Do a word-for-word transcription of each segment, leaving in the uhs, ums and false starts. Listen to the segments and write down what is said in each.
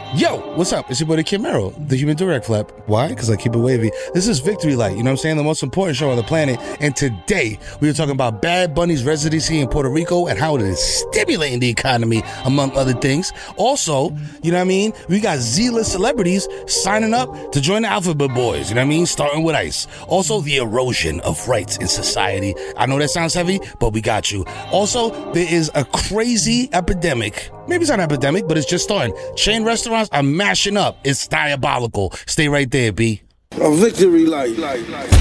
Yo, what's up? It's your boy, the Kid Mero, the human direct flap. Why? Because I keep it wavy. This is Victory Light, you know what I'm saying? The most important show on the planet. And today, we are talking about Bad Bunny's residency in Puerto Rico and how it is stimulating the economy, among other things. Also, you know what I mean? We got Z-list celebrities signing up to join the Alphabet Boys, you know what I mean? Starting with Ice. Also, the erosion of rights in society. I know that sounds heavy, but we got you. Also, there is a crazy epidemic. Maybe it's not an epidemic, but it's just starting. Chain restaurants are mashing up. It's diabolical. Stay right there, B. A victory light. light, light.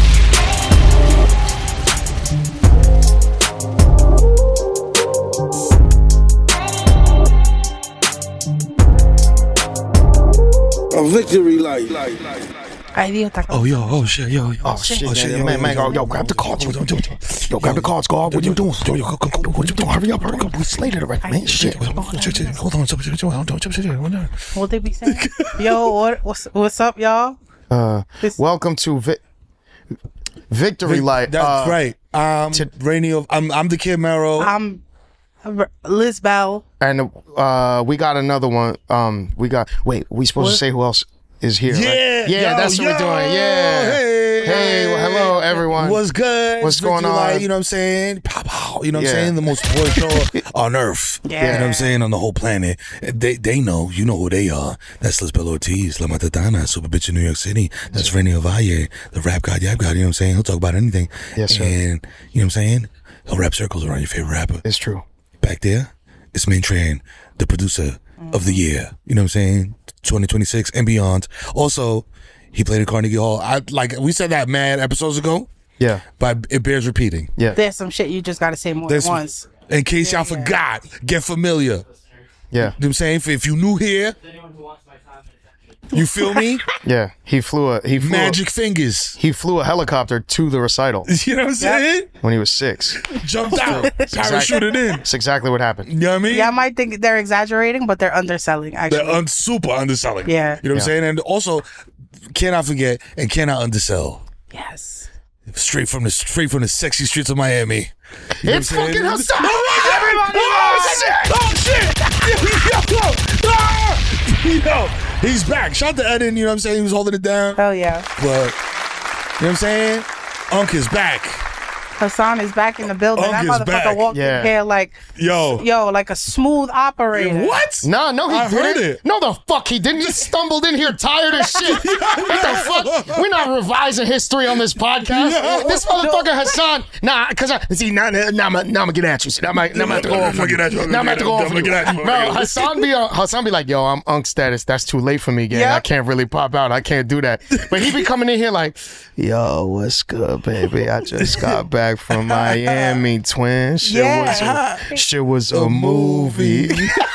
A victory light. light, light. Oh, yo, oh, shit, yo, yo. Oh, shit, oh, shit yo, man, man, yo, yo, grab the cards. Yo, yo, yo, yo, grab the cards, guard. What you doing? Yo, yo, what you doing? Hurry up, hurry up. We slated already, man. Shit. Hold on. What they be saying? Yo, what, what's, what's up, y'all? Uh, welcome to Vi- Victory Light. That's uh, right. Um, to- Rainy, I'm, I'm the Kid Mero. I'm Liz Bell. And uh, we got another one. Um, we got, wait, we supposed What? to say who else is here, Yeah, right? Yeah, yo, that's what yo, we're doing. Yeah. Hey, Hey, well, hello, everyone. What's good? What's going Victory Light, on? you know what I'm saying? Pow, pow, you know what Yeah. I'm saying? The most important show on earth. Yeah. You know what I'm saying? On the whole planet. They they know. You know who they are. That's Lisbeth Ortiz, La Matatana, Super Bitch in New York City. That's Renny Ovalle, the rap god, yap god. You know what I'm saying? He'll talk about anything. Yes, sir. And, you know what I'm saying? He'll wrap circles around your favorite rapper. It's true. Back there, it's Main Tran, the producer of the year. You know what I'm saying? twenty twenty-six and beyond. Also, he played at Carnegie Hall. I like we said that mad episodes ago, Yeah. but it bears repeating. Yeah. There's some shit you just gotta say more There's- than once. In case y'all Yeah, yeah. forgot, get familiar. You Yeah. know what I'm saying? If, if you new here, you feel me? Yeah. He flew a, he flew Magic a, fingers. he flew a helicopter to the recital You know what I'm saying? when he was six. Jumped out, parachuted in. That's exactly what happened. You know what I mean? Yeah, I might think they're exaggerating, but they're underselling, actually. They're un- super underselling. Yeah. You know what I'm Yeah. saying? And also, cannot forget and cannot undersell. Yes. Straight from the straight from the sexy streets of Miami. You know It's what I'm saying? fucking Hassan! Everybody! Oh shit! Oh shit! Yo, yo, he's back. Shout out to Eden. You know what I'm saying? He was holding it down, Hell yeah. but you know what I'm saying? Unk is back. Hassan is back in the building. Unk That is motherfucker back. walked Yeah. in here like, Yo, yo, like a smooth operator. what? No, no, he I didn't. heard it. No, the fuck he didn't. He stumbled in here tired as shit. What the fuck? We're not revising history on this podcast. No. This motherfucker Hassan. Nah, cause I see now. Now, now, I'm, now I'm gonna get at you. See, now I'm, now I'm gonna have to go off. I'm gonna get at you. I'm Now I'm gonna gonna have to go get off. at you. I'm Bro, gonna get at you. Hassan be uh, Hassan be like, yo, I'm unk status. That's too late for me, gang. Yep. I can't really pop out. I can't do that. But he be coming in here like, yo, what's good, baby? I just got back from Miami, twin. Shit Yeah. was a, shit was a movie.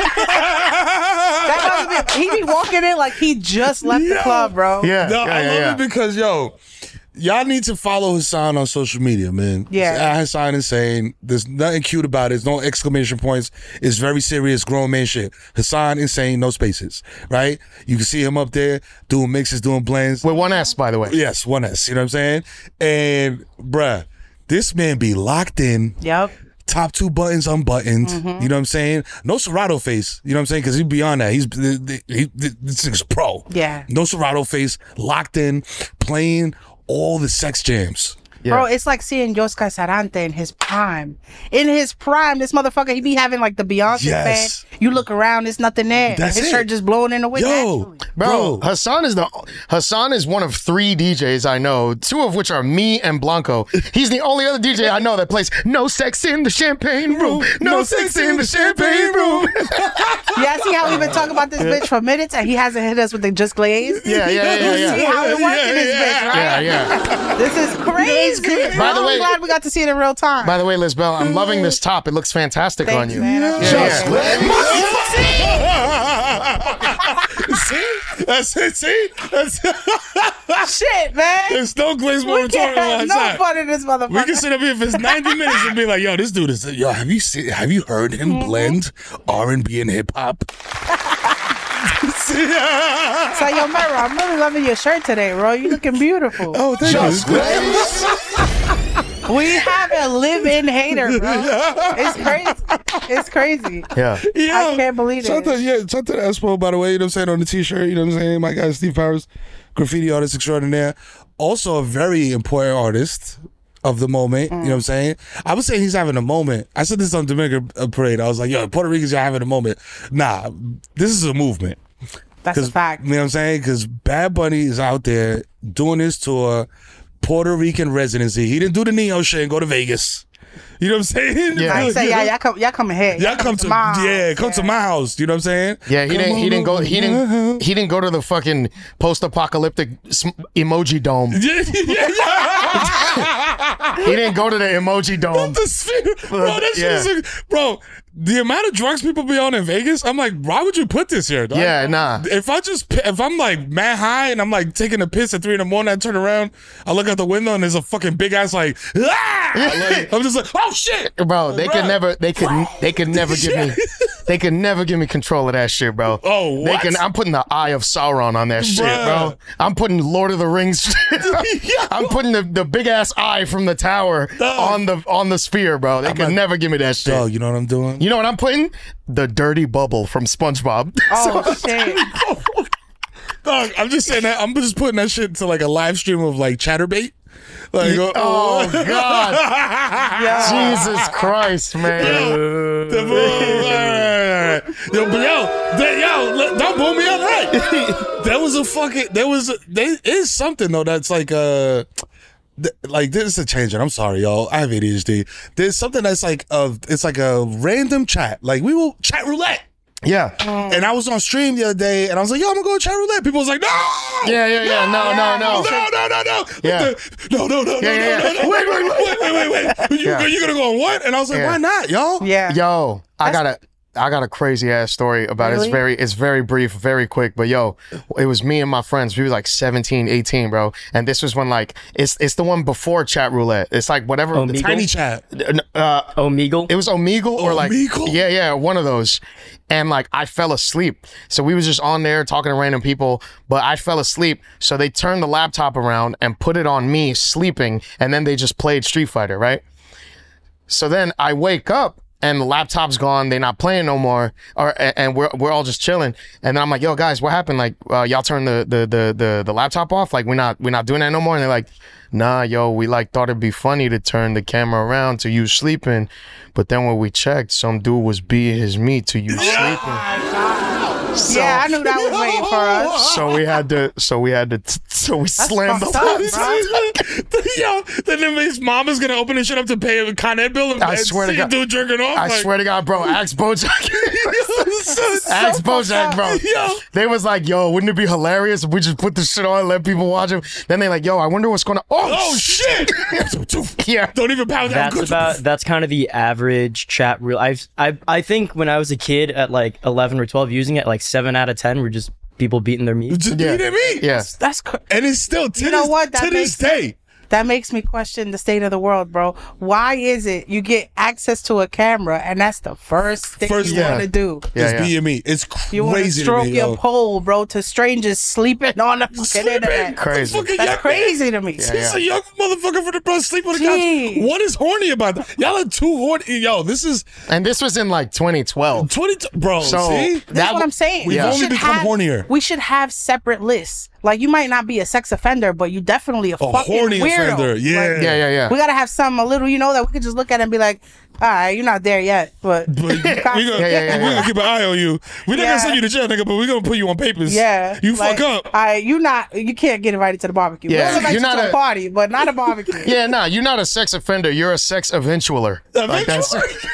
That motherfucker, he be walking in like he just left the Yo. club, bro. Yeah, No, yeah, I yeah, love yeah. it because yo, y'all need to follow Hassan on social media, man. Yeah. It's at Hassan Insane. There's nothing cute about it. There's no exclamation points. It's very serious grown man shit. Hassan Insane, no spaces. Right? You can see him up there doing mixes, doing blends. With one S, by the way. Yes, one S. You know what I'm saying? And bruh, this man be locked in. Yep. Top two buttons unbuttoned. Mm-hmm. You know what I'm saying? No Serato face. You know what I'm saying? Because he's beyond that. He's he, he, this nigga's a pro. Yeah. No Serato face. Locked in, playing all the sex jams. Yeah. Bro, it's like seeing Yoscar Sarante in his prime. In his prime, this motherfucker, he be having like the Beyonce Yes. fan. You look around, there's nothing there. That's his it. shirt just blowing in the wind. Yo, naturally. Bro, bro. Hassan is the Hassan is one of three D Js I know, two of which are me and Blanco. He's the only other D J I know that plays "No Sex in the Champagne Room, No Sex in the Champagne Room." Yeah, I see how we've been talking about this bitch for minutes and he hasn't hit us with the just glaze. Yeah, yeah, yeah, You see yeah. how we're working this bitch, Yeah, right? yeah. This is crazy. By the I'm way- glad we got to see it in real time. By the way, Lisbel, I'm loving this top. It looks fantastic Thanks, on you. man. I Yeah, appreciate yeah. it. See? That's it. See? That's Shit, man. There's no glaze more We retarded can't have on no side. fun in this motherfucker. We can sit up here if it's ninety minutes and be like, yo, this dude is, yo, have you seen, have you heard him Mm-hmm. blend R and B and hip hop? So, yo, Mero, I'm really loving your shirt today, bro. You looking beautiful. Oh, thank you. We have a live-in hater, bro. It's crazy. It's crazy. Yeah. Yeah. I can't believe shout it. To, yeah, shout to the Espo, by the way, you know what I'm saying, on the t-shirt, you know what I'm saying? My guy Steve Powers, graffiti artist extraordinaire. Also a very important artist of the moment, Mm. you know what I'm saying? I was saying he's having a moment. I said this on Dominican Parade. I was like, yo, Puerto Ricans are having a moment. Nah, this is a movement. That's a fact. You know what I'm saying? Because Bad Bunny is out there doing his tour, Puerto Rican residency. He didn't do the Neo shit and go to Vegas. You know what I'm saying? Yeah. I say, yeah, y'all come, y'all come ahead. Y'all come to, my house. yeah, come to my house. You know what I'm saying? Yeah, he Come didn't. He on didn't go. over He to my house. didn't. He didn't go to the fucking post-apocalyptic sm- emoji dome. Yeah, yeah, yeah. He didn't go to the emoji dome. The sphere. Bro, that shit Yeah. is a, bro, the amount of drugs people be on in Vegas, I'm like, why would you put this here, dog? Yeah, nah. If I just, if I'm like mad high and I'm like taking a piss at three in the morning, I turn around, I look out the window and there's a fucking big ass like, ah! Like, I'm just like, oh shit. Bro, they could Bruh. never. They could. They could never give me. They could never give me control of that shit, bro. Oh, They what? can. I'm putting the Eye of Sauron on that shit, Bruh. bro. I'm putting Lord of the Rings. Shit. I'm putting the, the big ass eye from the tower Dog. on the on the sphere, bro. They could not- never give me that shit. Dog, you know what I'm doing? You know what I'm putting? The dirty bubble from SpongeBob. Oh, shit. Dog, I'm just saying that. I'm just putting that shit to like a live stream of like Chatterbait. Like, oh, Oh God! Jesus Christ, man! The bull- yo, but yo, that, yo, let- don't pull me up right. That was a fucking. There was. A, there is something though that's like uh th- like this is a change. I'm sorry, y'all. I have A D H D. There's something that's like of. It's like a random chat. Like we will chat roulette. Yeah, And I was on stream the other day, and I was like, "Yo, I'm gonna go chat roulette." People was like, "No, yeah, yeah, yeah. No, no, no. no, no, no, no, Yeah. the, no, no, no, Yeah, no, yeah, no, yeah. no, wait, wait, wait, wait, wait, wait. You, Yeah. you gonna go on what?" And I was like, Yeah. "Why not, y'all?" Yeah. Yo, I got a, I got a crazy ass story about it. It's Really? very, it's very brief, very quick. But yo, it was me and my friends. We were like seventeen, eighteen, bro. And this was when like, it's it's the one before chat roulette. It's like whatever. Omegle? Tiny chat. Uh, Omegle. it was Omegle or like, Omegle? yeah, yeah, one of those. And like, I fell asleep. So we was just on there talking to random people, but I fell asleep. So they turned the laptop around and put it on me sleeping. And then they just played Street Fighter, right? So then I wake up and the laptop's gone. They're not playing no more. Or, and we're, we're all just chilling. And then I'm like, yo guys, what happened? Like, uh, y'all turned the, the, the, the, the laptop off. Like, we're not, we're not doing that no more. And they're like, nah, yo, we like thought it'd be funny to turn the camera around to you sleeping. But then when we checked, some dude was beating his meat to you sleeping. So, Yeah, I knew that was waiting for us. so we had to, so we had to, so we slammed the fucked up, laptop. bro. Yo, then his mom is gonna open his shit up to pay a Con Ed bill and I and swear to see a God. dude jerking off. I like, swear to God, bro, ask Bojack. so- Ask Bojack, bro. Yo. They was like, yo, wouldn't it be hilarious if we just put this shit on and let people watch it? Then they like, yo, I wonder what's going on. Oh, Oh shit! yeah. Don't even pound down. That's about that's kind of the average chat rule. I've I I think when I was a kid at like eleven or twelve using it, like seven out of ten were just people beating their meat. Just Yeah. beating me. Yeah. That's cr- And it's still to You know this, what? That to this makes- day. that makes me question the state of the world, bro. Why is it you get access to a camera and that's the first thing First you thing. want to do? Yeah, It's yeah. beating me. It's You want to crazy to stroke me, your yo. pole, bro, to strangers sleeping on the fucking Sleeping. internet. Crazy. Fucking young That's crazy to me. Yeah, He's a young motherfucker for the bro sleep on the Gee. couch. What is horny about that? Y'all are too horny. Yo, this is And this was in like twenty twelve. twenty. T- bro, So see? That's that what I'm saying. We've We only should become have- hornier. We should have separate lists. Like, you might not be a sex offender, but you definitely a, A fucking horny weirdo. offender. Yeah. Like, Yeah, yeah, yeah. we gotta have some a little, you know, that we could just look at and be like, all right, you're not there yet, but, But we gonna, Yeah, yeah, yeah, we yeah. gonna keep an eye on you. We're not Yeah. gonna send you to jail, nigga, but we're gonna put you on papers. yeah, You like, fuck up. All right, you not, you can't get invited to the barbecue. Yeah, We'll invite you're you not to a, a- party, but not a barbecue. Yeah, nah, you're not a sex offender. You're a sex eventualer. Like that's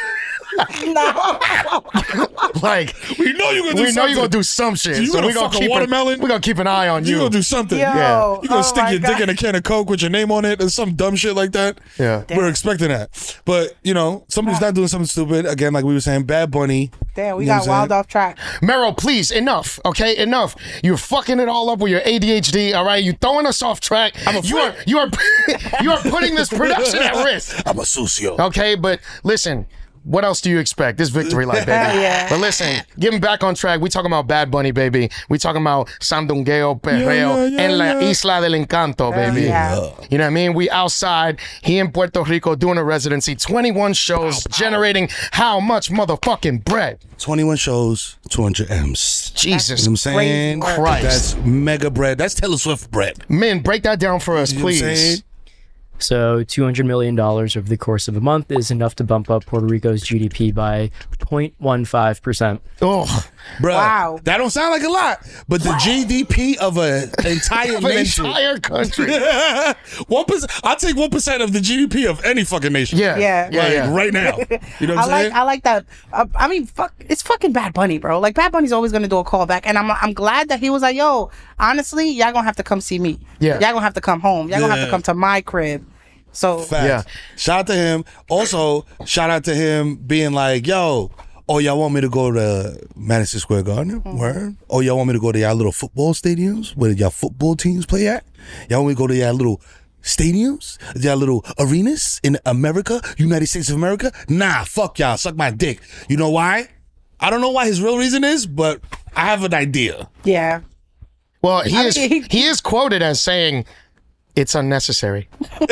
no. like We know you're gonna do we know something. you're gonna do some shit. So you so gonna we gonna fuck a keep watermelon? We're gonna keep an eye on You you. gonna do something. Yo, Yeah. You gonna oh stick my your God. dick in a can of Coke with your name on it or some dumb shit like that. Yeah. We're expecting that. But, you know, somebody's not doing something stupid. Again, like we were saying, Bad Bunny. Damn, we You know got what I'm wild saying? off track. Mero, please, enough. Okay, enough. You're fucking it all up with your A D H D. All right, you throwing us off track. I'm a you are you are you are putting this production at risk. I'm a sucio. Okay, but listen, what else do you expect? This victory light, baby. Yeah. But listen, getting back on track, we talking about Bad Bunny, baby. We talking about Sandungueo Perreo Yeah, yeah, en la yeah. Isla del Encanto, baby. Yeah. You know what I mean? We outside, he in Puerto Rico doing a residency, twenty-one shows, generating how much motherfucking bread? twenty-one shows, two hundred M's. Jesus You know what I'm saying? Crazy Christ. That's mega bread. That's Taylor Swift bread. Men, break that down for us, You know what I'm saying? please. So two hundred million dollars over the course of a month is enough to bump up Puerto Rico's G D P by zero point one five percent. Oh, Bruh, Wow. that don't sound like a lot, but the G D P of an entire an nation. entire country. One percent. I'll take one percent of the G D P of any fucking nation. Yeah, Yeah. yeah, Like, yeah. right now. You know what I I'm like saying? I like that. Uh, I mean, fuck, it's fucking Bad Bunny, bro. Like Bad Bunny's always gonna do a callback, and I'm I'm glad that he was like, yo, honestly, y'all gonna have to come see me. Yeah. y'all gonna have to come home. Y'all gonna have Yeah. to come to my crib. So Facts. Yeah. Shout out to him. Also, shout out to him being like, yo, oh, y'all want me to go to Madison Square Garden? Mm-hmm. Word. Oh, y'all want me to go to y'all little football stadiums where y'all football teams play at? Y'all want me to go to y'all little stadiums? Y'all little arenas in America, United States of America? Nah, fuck y'all. Suck my dick. You know why? I don't know why his real reason is, but I have an idea. yeah, Well, he I is mean, he- he is quoted as saying, "It's unnecessary."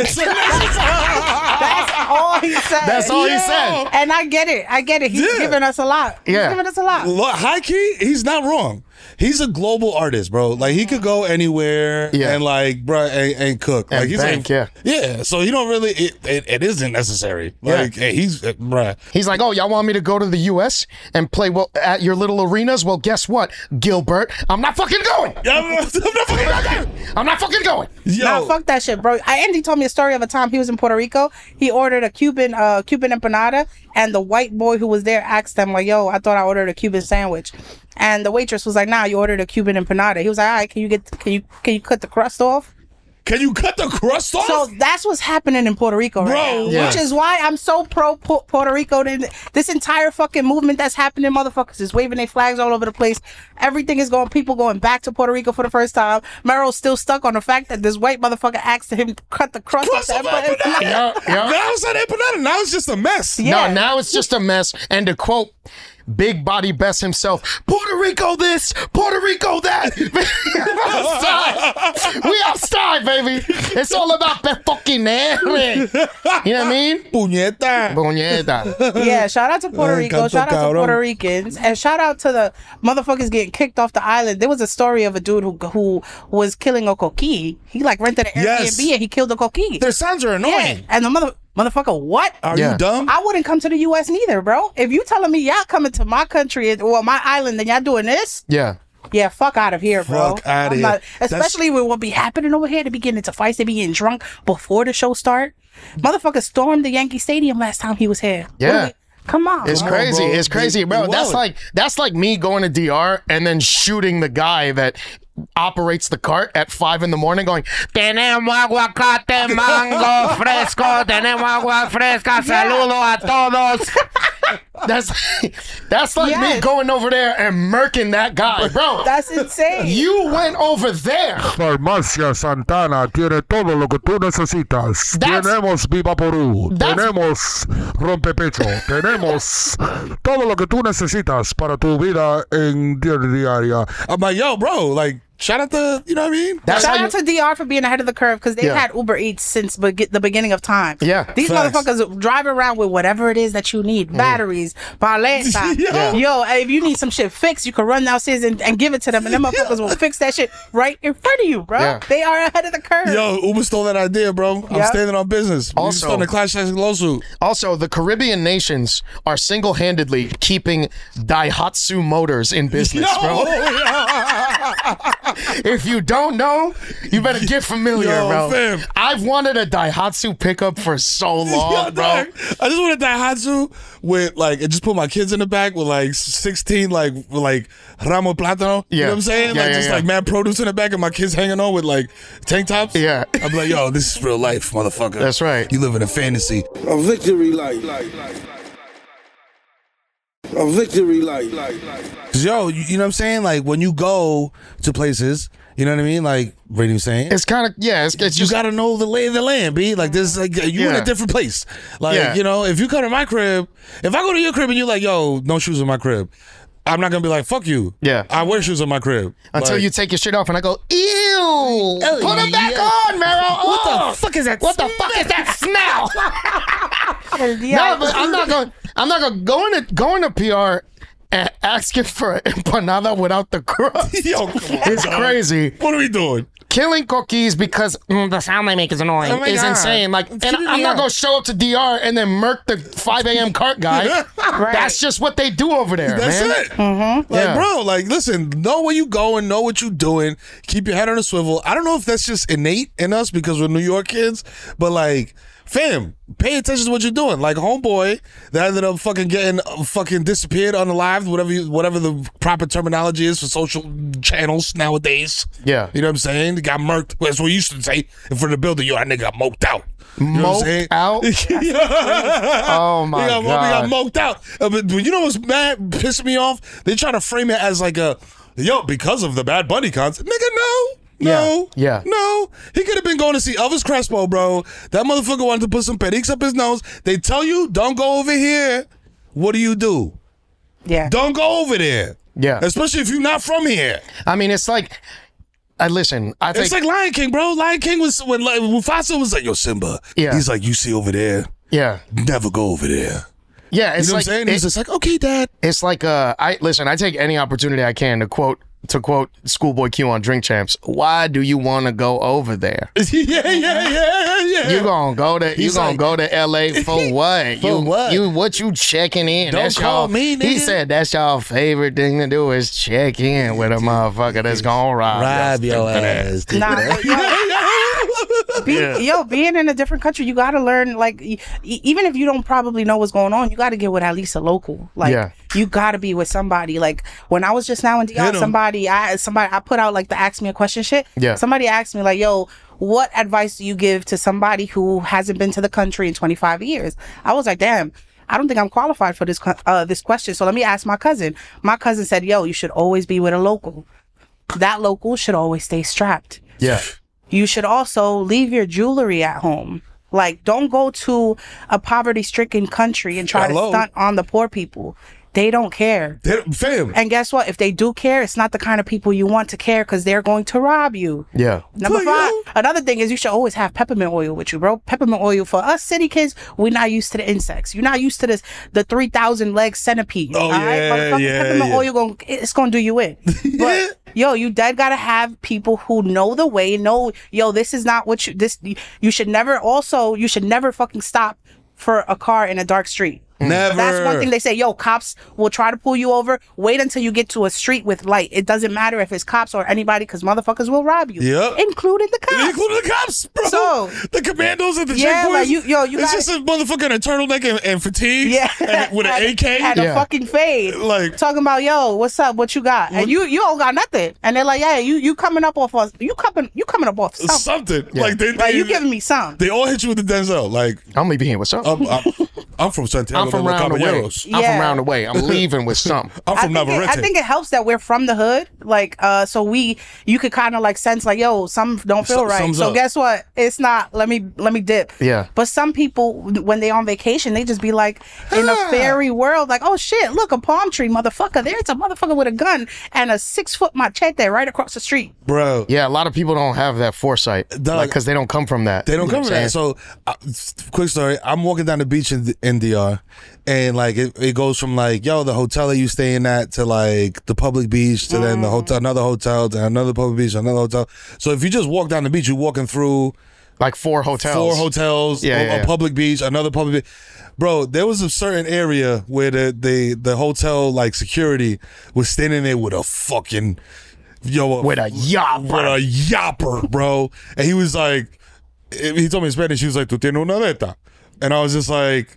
that's all he said. That's all he Yo. said. And I get it. I get it. He's Yeah. giving us a lot. He's Yeah. giving us a lot. Look, high key, he's not wrong. He's a global artist, bro. Like he could go anywhere Yeah. and like, bro, and, and cook. And like he's bank, like, yeah. yeah. So he don't really. It, it, it isn't necessary. Like hey, he's, uh, bruh. He's like, "Oh, y'all want me to go to the U S and play well at your little arenas? Well, guess what, Gilbert? I'm not fucking going. I'm not fucking going. I'm not fucking going." Yo, Nah, fuck that shit, bro. I, Andy told me a story of a time he was in Puerto Rico. He ordered a Cuban, uh, Cuban empanada, and the white boy who was there asked him, like, "Yo, I thought I ordered a Cuban sandwich," and the waitress was like, "Nah, you ordered a Cuban empanada." He was like, "All right, can you get, can you, can you cut the crust off?" can you cut the crust off? So that's what's happening in Puerto Rico right Bro, now, yeah. which is why I'm so pro Pu- Puerto Rico. Then this entire fucking movement that's happening, motherfuckers is waving their flags all over the place. Everything is going, people going back to Puerto Rico for the first time. Meryl's still stuck on the fact that this white motherfucker asked him to cut the crust off Crust that off that empanada. empanada. Yeah, yeah. Now it's not empanada. Now it's just a mess. Yeah. No, now it's just a mess. And to quote Big Body Bess himself, "Puerto Rico this, Puerto Rico that." outside. We outside, baby. It's all about the fucking air. You know what I mean? Puñeta. Puñeta. Yeah, shout out to Puerto Ay, Rico. canto Shout out to cabrón. Puerto Ricans, and shout out to the motherfuckers getting kicked off the island. There was a story of a dude who who was killing a coquille. He like rented an Yes. Airbnb and he killed a coquille. Their sounds are Yeah, annoying. and the mother motherfucker, what? Are Yeah. you dumb? I wouldn't come to the U S neither, bro. If you telling me y'all coming to my country or my island and y'all doing this, Yeah. yeah, fuck out of here, bro. Fuck outta I'm here. not- That's- especially with what be happening over here. They be getting into fights. They be getting drunk before the show start. Motherfucker stormed the Yankee Stadium last time he was here. What Yeah. are we- Come on. It's bro. crazy. bro. It's crazy, They- bro. they That's wildin'. like that's like me going to D R and then shooting the guy that operates the cart at five in the morning, going, "Tenemos aguacate, mango fresco. Tenemos agua fresca. Saludo a todos." That's that's like me Yes. going over there and murking that guy, bro. That's insane. You went over there. Farmacia Santana tiene todo lo que tú necesitas. That's- Tenemos Vivaporú, That's- tenemos Rompepecho, tenemos todo lo que tú necesitas para tu vida en día diaria. I'm like, yo, bro, like, shout out to, you know what I mean? That's Shout how out you, to D R for being ahead of the curve because they Yeah. had Uber Eats since be- the beginning of time. Yeah. These Facts. motherfuckers drive around with whatever it is that you need. Batteries, paleta. Yeah. Yo, if you need some shit fixed, you can run downstairs and, and give it to them and them motherfuckers will fix that shit right in front of you, bro. Yeah. They are ahead of the curve. Yo, Uber stole that idea, bro. I'm Yeah. standing on business. We Also- just starting a class action lawsuit. also, the Caribbean nations are single-handedly keeping Daihatsu Motors in business, bro. If you don't know, you better get familiar, Yo, bro. fam. I've wanted a Daihatsu pickup for so long, Yo, bro. dog, I just want a Daihatsu with like, and just put my kids in the back with like sixteen like with, like ramo plátano. You Yeah. know what I'm saying? Yeah, like yeah, just yeah. like mad produce in the back, and my kids hanging on with like tank tops. Yeah. I'm like, yo, this is real life, motherfucker. That's right. You live in a fantasy. A victory light. A victory light. Cause yo, you, you know what I'm saying? Like when you go to places, you know what I mean? Like Brady was saying, It's kind of yeah. It's, it's you just got to know the lay of the land, B. Like this, like you in Yeah. a different place. Like Yeah. you know, if you come to my crib, if I go to your crib and you're like, yo, no shoes in my crib, I'm not gonna be like, fuck you. Yeah. I wear shoes in my crib until Like, you take your shit off and I go, ew, put them back yeah. on, Mero. What Oh, the fuck is that? What the fuck is that smell? Yeah. No, but I'm not going. I'm not going. Going to going to P R and asking for an empanada without the crust. Yo, come on, It's dog. crazy. What are we doing? Killing cookies because mm, the sound they make is annoying Oh my is God. insane. Like, It's and keeping I'm me not up. gonna show up to D R and then murk the five a.m. cart guy. That's just what they do over there, That's man. it. Mm-hmm. Like, Yeah. bro, like, listen, know where you going, know what you doing, keep your head on a swivel. I don't know if that's just innate in us because we're New York kids, but like, fam, pay attention to what you're doing. Like, homeboy that ended up fucking getting uh, fucking disappeared on the live, whatever you, whatever the proper terminology is for social channels nowadays. Yeah. You know what I'm saying? They got murked. That's what we used to say in front of the building. Yo, that nigga got moked out. You know what I'm saying? Moked out? Oh my we got, God. We got moked out. Uh, but you know what's mad, pissing me off? They try to frame it as like a, yo, because of the Bad Bunny concert. Nigga, no. No. Yeah. Yeah. No. He could have been going to see Elvis Crespo, bro. That motherfucker wanted to put some periques up his nose. They tell you, don't go over here. What do you do? Yeah. Don't go over there. Yeah. Especially if you're not from here. I mean, it's like, I listen. I think It's like Lion King, bro. Lion King was, when like, Mufasa was like, yo, Simba. Yeah. He's like, you see over there? yeah, Never go over there. yeah. You It's know like what I'm saying? it- He's just like, okay, Dad. It's like uh, I listen. I take any opportunity I can to quote to quote Schoolboy Q on Drink Champs. Why do you want to go over there? yeah, yeah, yeah, yeah. You gonna go to you He's gonna like- go to L A for what? For you what? you what you checking in? Don't that's call y'all, me, He nigga. said that's y'all favorite thing to do is check in with a motherfucker that's gonna rob, Rob your stupid ass. Nah, but yo, be, yo, being in a different country, you gotta learn. Like, e- even if you don't probably know what's going on, you gotta get with at least a local. Like, Yeah. you gotta be with somebody. Like, when I was just now in D R, Hit 'em. somebody, I somebody, I put out like the ask me a question shit. Yeah. Somebody asked me like, yo, what advice do you give to somebody who hasn't been to the country in twenty-five years? I was like, damn. I don't think I'm qualified for this que- uh, this question. So let me ask my cousin. My cousin said, yo, you should always be with a local. That local should always stay strapped. Yeah, You should also leave your jewelry at home. Like, don't go to a poverty-stricken country and try Hello. to stunt on the poor people. They don't care. They- Fam. And guess what? If they do care, it's not the kind of people you want to care because they're going to rob you. yeah. Number Fuck five, you. another thing is you should always have peppermint oil with you, bro. Peppermint oil for us city kids, we're not used to the insects. You're not used to this, the three thousand leg centipede. Oh, all right? yeah, Motherfucking yeah, peppermint yeah. oil, gonna, it's going to do you in. But, yo, you dead gotta have people who know the way, know, yo, this is not what you, this, you should never, also, you should never fucking stop for a car in a dark street. Never. That's one thing they say. Yo, cops will try to pull you over. Wait until you get to a street with light. It doesn't matter if it's cops or anybody, because motherfuckers will rob you. Yep. Including the cops. Including the cops, bro. So- the commandos and the Yeah, chick boys. like, you- yo, you it's gotta- just a motherfucker in a turtleneck and, and fatigue. Yeah. And with an Had- A K. Had Yeah. a fucking fade. Like- talking about, yo, what's up? What you got? And you you don't got nothing. And they're like, yeah, you you coming up off us. You coming you coming up off something. Something. Like they, Like, they you giving me some. They all hit you with the Denzel. Like I'm leaving here with something. I'm, I'm, I'm from Santiago. I'm from de los round the way. Caballeros. I'm from Yeah. round the way. I'm leaving with something. I'm I from think, it, Navarrete. I think it helps that we're from the hood, like, uh, so we, you could kind of like sense, like, yo, some don't feel Some- right. sums So up. guess what? It's not. Let me let me dip. Yeah. But some people, when they on vacation, they just be like in a Ah. fairy world, like, oh shit, look, a palm tree, motherfucker. There's a motherfucker with a gun and a six foot machete right across the street. Bro. Yeah, a lot of people don't have that foresight, Dog. like because they don't come from that. They don't You know cover what I'm that. So, uh, quick story. I'm walking down the beach in, in D R, and like it, it goes from like, yo, the hotel that you staying at to like the public beach to then the hotel, another hotel to another public beach, another hotel. So if you just walk down the beach, you're walking through like four hotels. four hotels, Yeah, a, yeah, a yeah. public beach, another public beach. Bro, there was a certain area where the the, the hotel like security was standing there with a fucking yo With a yapper. with a yapper, bro. And he was like, he told me in Spanish. He was like, "Tu tienes una de esta," and I was just like,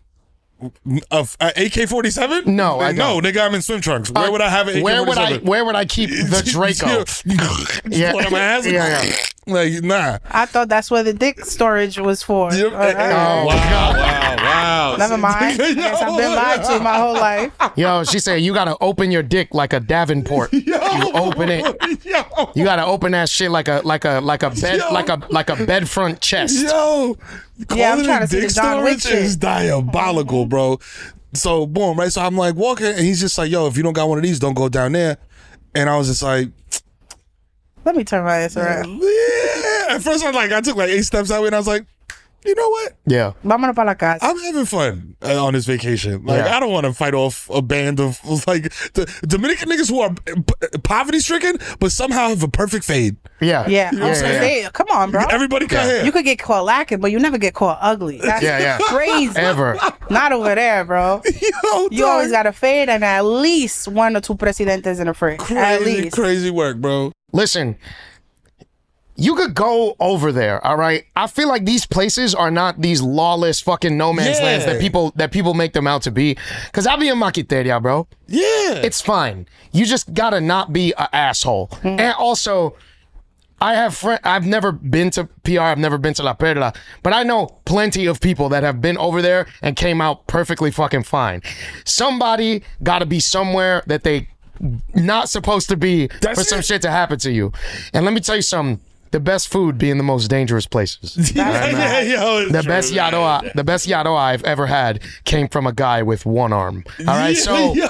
"A A K forty-seven? No, I no, don't. nigga, I'm in swim trunks. Where would I have an A K Where would I? forty-seven? Where would I keep the Draco? yeah, Yeah. Put on my ass. Yeah, yeah. Like, nah. I thought that's where the dick storage was for. Yep. All right. Oh, wow, wow, wow. Never mind. I guess I've been lied to my whole life. Yo, she said you gotta open your dick like a Davenport. Yo. You open it. Yo. You gotta open that shit like a like a like a bed Yo. like a like a bed front chest. Yo. Yeah, I'm calling trying it to see the dick John Wick storage is shit. diabolical, bro. So, boom, right? So I'm like walking, and he's just like, yo, if you don't got one of these, don't go down there. And I was just like, Let me turn my ass around. yeah. At first, I was like, I took like eight steps that way, and I was like, you know what? Yeah. Vámonos para la casa. I'm having fun uh, on this vacation. Like, Yeah. I don't want to fight off a band of like the Dominican niggas who are poverty stricken, but somehow have a perfect fade. Yeah. Yeah. Yeah. I'm saying, yeah. hey, come on, bro. Everybody cut Yeah. hair. You could get caught lacking, but you never get caught ugly. That's Yeah, yeah. crazy. Ever. Not over there, bro. Yo, You dog. always got a fade and at least one or two presidentes in the fridge. At crazy, least. crazy work, bro. Listen, you could go over there, all right? I feel like these places are not these lawless fucking no man's Yeah. lands that people that people make them out to be. Cause I be in Maquiteria, bro. Yeah, It's fine. You just gotta not be an asshole. And also, I have friend. I've never been to P R. I've never been to La Perla, but I know plenty of people that have been over there and came out perfectly fucking fine. Somebody gotta be somewhere that they not supposed to be That's for some it. shit to happen to you. And let me tell you something. The best food be in the most dangerous places. yeah, yeah, yo, it's The true, best man. yadoa, the best yadoa I've ever had came from a guy with one arm. All right, so Yo.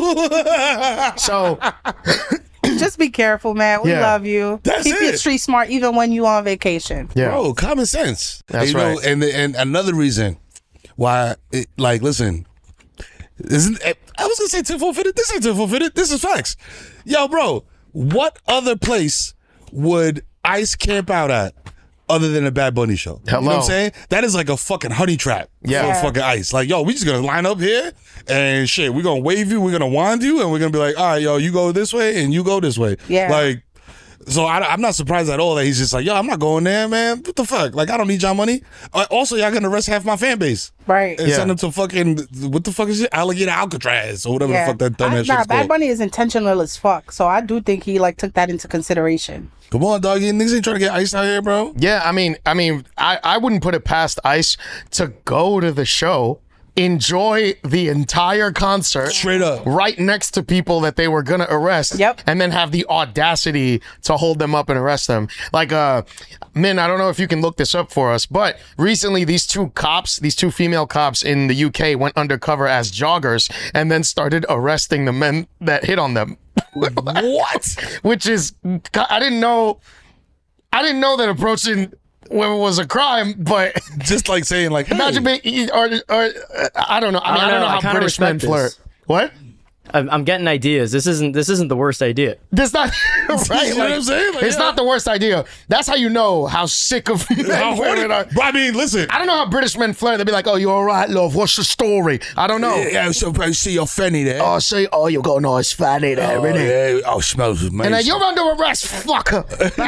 so Just be careful, man. We Yeah. love you. That's Keep your it. street smart even when you on vacation. yeah. Bro, common sense. That's you know, right. And and another reason why, it, like, listen, isn't I was gonna say tenfold fitted. This ain't tenfold fitted. This is facts. Yo, bro, what other place would ICE camp out at other than a Bad Bunny show? You know what Hello. I'm saying? That is like a fucking honey trap Yeah. for fucking ICE. Like, yo, we just gonna line up here and shit. We're gonna wave you. We're gonna wand you, and we're gonna be like, all right, yo, you go this way and you go this way. Yeah. Like. So I, I'm not surprised at all that he's just like, yo, I'm not going there, man. What the fuck? Like, I don't need y'all money. Uh, also, y'all gonna arrest half my fan base Right. and Yeah. send them to fucking what the fuck is it? Alligator Alcatraz or whatever Yeah. the fuck that dumb I, ass nah, shit's Bad called. Bunny is intentional as fuck. So I do think he like took that into consideration. Come on, dog. You niggas ain't trying to get iced out here, bro. Yeah, I mean, I mean, I, I wouldn't put it past ICE to go to the show, enjoy the entire concert, Straight up. right next to people that they were gonna arrest, Yep. and then have the audacity to hold them up and arrest them. Like, uh, Min, I don't know if you can look this up for us, but recently these two cops, these two female cops in the U K, went undercover as joggers and then started arresting the men that hit on them. What? Which is, I didn't know, I didn't know that approaching women was a crime, but Just like saying like, hey, imagine being, or, or uh, I don't know. I mean, I don't know, I how kinda British men respect this. flirt. What? I'm, I'm getting ideas. This isn't this isn't the worst idea. That's not right. You know what I'm saying? Like, it's yeah. not the worst idea. That's how you know how sick of men how horny. women are. Bro, I mean, listen. I don't know how British men flirt. They'll be like, "Oh, you all right, love? What's the story?" I don't know. Yeah, so I see your fanny there. Oh, say, oh, you got a nice fanny there, oh, innit? yeah. Oh, smells amazing. And then you're under arrest, fucker.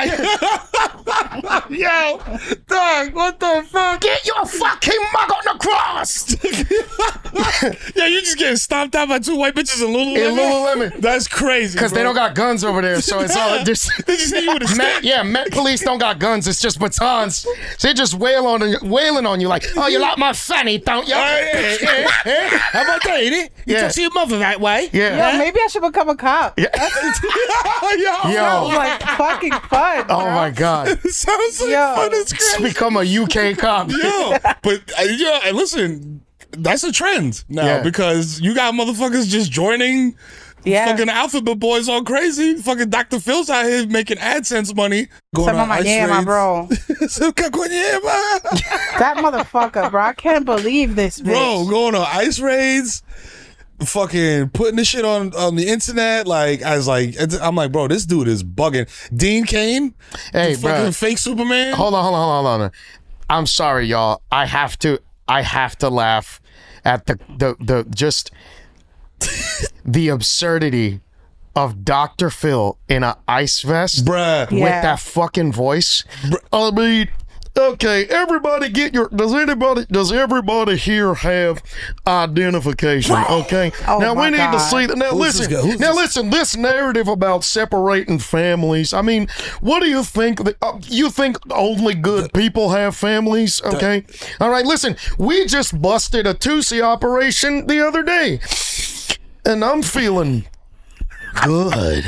Yo, dog, what the fuck? Get your fucking mug on the cross. Yeah, you just getting stomped out by two white bitches in Lululemon. In Lululemon. That's crazy. Because they bro. don't got guns over there, so it's all just. They just hit you with a Met, stick. yeah, Met police don't got guns. It's just batons. So they just wail on you, wailing on you like, "Oh, you like my fanny, don't you?" Hey, hey, hey, hey. How about that, ain't it? You Yeah. talk to your mother that way. Yeah. Yo, maybe I should become a cop. Yeah. Yo, Yo. Sounds like fucking fun. Oh bro. my god. sounds like Yo. fun as Just crazy. become a U K cop. Yo, but uh, yo, and listen, that's a trend now Yeah. because you got motherfuckers just joining. Yeah. Fucking alphabet boys all crazy. Fucking Doctor Phil's out here making AdSense money. Going Some on of my ice yeah, my raids. bro. Some cacoñema. That motherfucker, bro. I can't believe this bitch. Bro, going on ice raids, fucking putting this shit on on the internet. Like I was like, I'm like, bro, this dude is bugging. Dean Cain, Hey, the fucking bro. fake Superman. Hold on, hold on, hold on, hold on. I'm sorry, y'all. I have to. I have to laugh at the the the just the absurdity of Doctor Phil in a ice vest Bruh. with Yeah. that fucking voice. I mean, Okay, everybody get your. Does anybody? Does everybody here have identification? Okay. Oh now my we need God. to see that. Now Who's this listen. guy? Who's Now this? listen. This narrative about separating families. I mean, what do you think? That, uh, you think only good people have families? Okay. All right. Listen. We just busted a Tusi operation the other day, and I'm feeling good.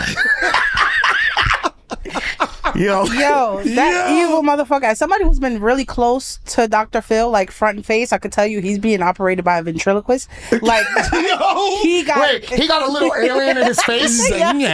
Yo. Yo, that evil motherfucker. As somebody who's been really close to Doctor Phil, like front and face, I could tell you he's being operated by a ventriloquist. Like, he got. Wait, he got a little alien in his face.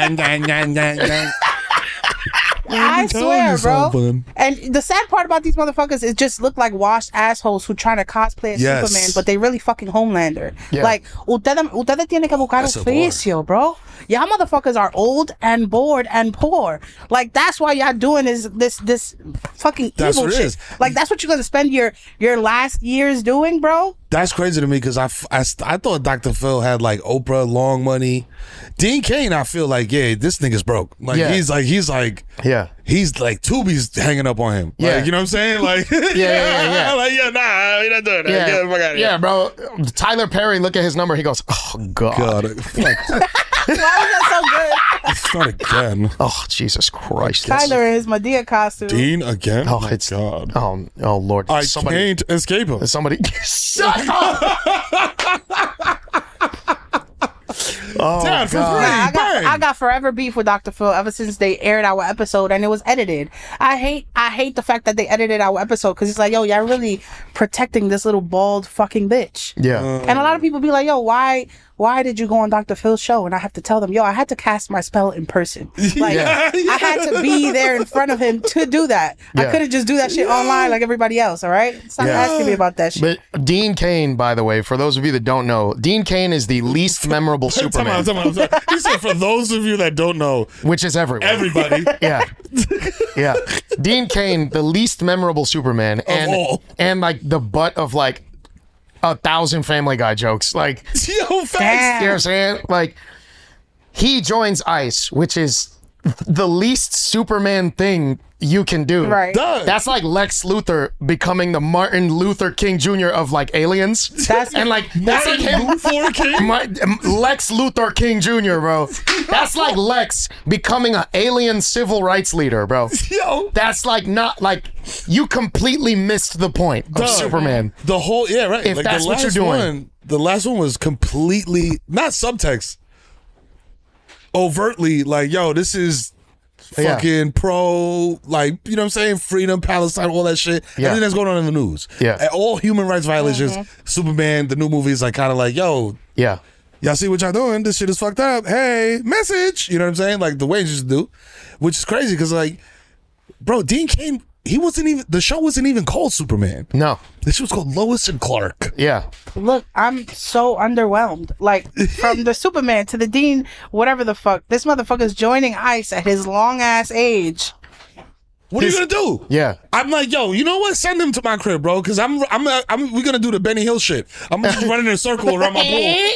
I telling swear, you bro. something. And the sad part about these motherfuckers is just look like washed assholes who trying to cosplay as Yes. Superman, but they really fucking Homelander. Yeah. Like, ustedes, ustedes tienen que buscar That's a oficio, bro. Y'all motherfuckers are old and bored and poor. Like, that's why y'all doing is this this fucking That's evil what it shit. is. Like, that's what you're gonna spend your your last years doing, bro. That's crazy to me because I, f- I, st- I thought Doctor Phil had like Oprah, long money. Dean Cain, I feel like, yeah, this nigga's broke. Like, Yeah. he's like, he's like, Yeah. he's like, Tubi's hanging up on him. Yeah. Like, you know what I'm saying? Like, yeah, yeah, yeah, yeah. Like, yeah, nah, we're not doing that. Get the fuck out of here. Yeah, bro. Tyler Perry, look at his number. He goes, oh, God. God, fuck, Why was that so good? it's not again. Oh, Jesus Christ. Tyler in his Medea costume. Dean again? Oh, my it's. God. Oh, oh, Lord. I somebody. can't escape him. Somebody. Shut up. Oh, Dad, for God. free. Nah, I got bang. I got forever beef with Doctor Phil ever since they aired our episode and it was edited. I hate I hate the fact that they edited our episode because it's like, yo, y'all really protecting this little bald fucking bitch. Yeah. And a lot of people be like, yo, why why did you go on Doctor Phil's show? And I have to tell them, yo, I had to cast my spell in person. Like Yeah. I had to be there in front of him to do that. I Yeah. couldn't just do that shit online like everybody else, all right? Stop Yeah. asking me about that shit. But Dean Cain, by the way, for those of you that don't know, Dean Cain is the least memorable Time Superman, out, time out, time out. He said, for those of you that don't know, which is everyone. everybody. Yeah. Yeah. Dean Cain, the least memorable Superman, and all. and like the butt of like a thousand Family Guy jokes. Like, Yo, facts. you know what I'm saying? Like, he joins ICE, which is the least Superman thing you can do. Right. Done. That's like Lex Luthor becoming the Martin Luther King Junior of like aliens. That's- and like that's like him. Luther King? My, um, Lex Luthor King Junior, bro. That's like Lex becoming an alien civil rights leader, bro. Yo. That's like not like you completely missed the point of Done. Superman. The whole, yeah, right. If like that's the what you're last doing. One, the last one was completely, not subtext, overtly like, yo, this is Yeah. fucking pro, like, you know what I'm saying? Freedom, Palestine, all that shit. Yeah. Everything that's going on in the news. Yeah. And all human rights violations. Superman, the new movie is like kind of like, yo, Yeah. y'all see what y'all doing? This shit is fucked up. Hey, message. You know what I'm saying? Like the way it used to do, which is crazy because, like, bro, Dean Cain, he wasn't even, the show wasn't even called Superman. No. This was called Lois and Clark. Yeah. Look, I'm so underwhelmed. Like, from the Superman to the Dean, whatever the fuck. This motherfucker's joining ICE at his long ass age. What His- are you gonna do? Yeah. I'm like, yo, you know what? Send him to my crib, bro, because I'm, I'm, I'm, we're gonna do the Benny Hill shit. I'm just running in a circle around my pool.